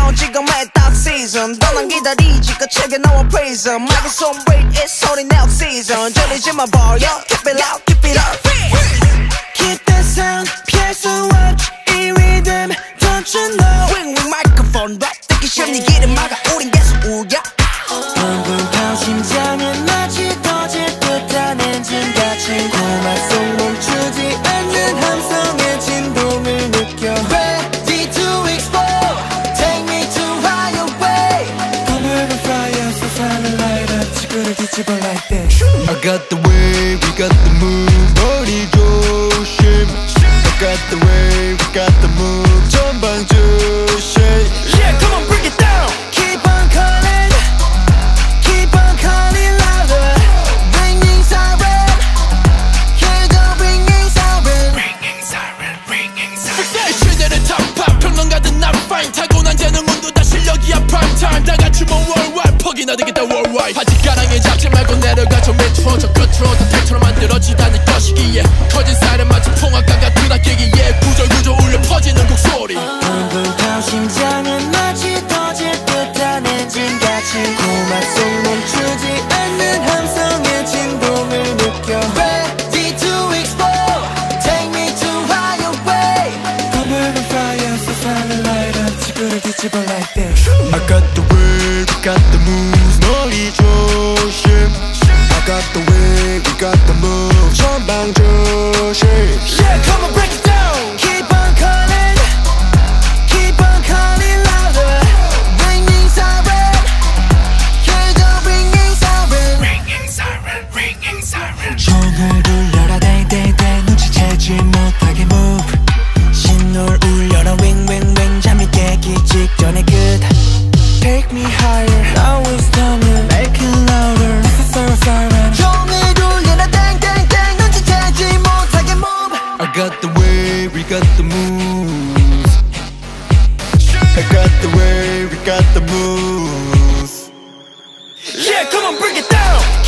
down 지금의 딱 season 떠난 기다리지 거칠게 너와 prism 마구 손 break it's 소리 now season 졸리지마 boy yo keep it loud keep it up keep that sound 피할 수 없지 이 rhythm don't you know ring ring microphone rap 듣기 싫은 네 길은 막아 우린 계속 울려 붕붕 심장은 마치 터질 듯한 엔진같이 고막 속 멈추지 않는 함성의 진동을 느껴 Ready to explode Take me to higher way Come over fire 세상을 light up 지구를 뒤집어 like that I got the way, we got the move 머리 조심 I got the way, we got the move 전방 조심 Yeah, come on, break it down Keep on calling Keep on calling louder Ringing siren Hear the ringing siren Ringing siren, ringing siren 시대는 탑팝 평론가든 난 fine 타고난 재능운도 다 실력이야 prime time 다 같이 뭐 worldwide 퍽이나 되겠다 worldwide 아직 가랑에 잡지 말고 내려가 저 밑으로 저 끝으로 더 택처럼 만들어지다는 것이기에 커진 사이렌 마치 풍악과 같은 악기기에 구절구절 울려 퍼지는 곡소리 붕붕 심장은 마치 터질 듯한 엔진같이 고막 속 멈추지 않는 함성의 진동을 느껴 Ready to explode Take me to higher way Come over fire 세상을 light up 지구를 뒤집어 like that I got the way, we got the moves 머리 조심 I got the way, we got the move 전방 조심 Yeah, come on, break it down Keep on calling Keep on calling louder Ringing siren Hear the ringing siren Ringing siren, ringing siren 종을 울려라 땡땡땡 눈치채지 못하게 move 신호를 울려라 ring ring ring 잠이 깨기 직전의 끝 Take me higher Now it's time you make it louder This is our siren 종을 울려라 땡땡땡 눈치채지 못하게 move I got the way, we got the moves I got the way, we got the moves Yeah, come on, break it down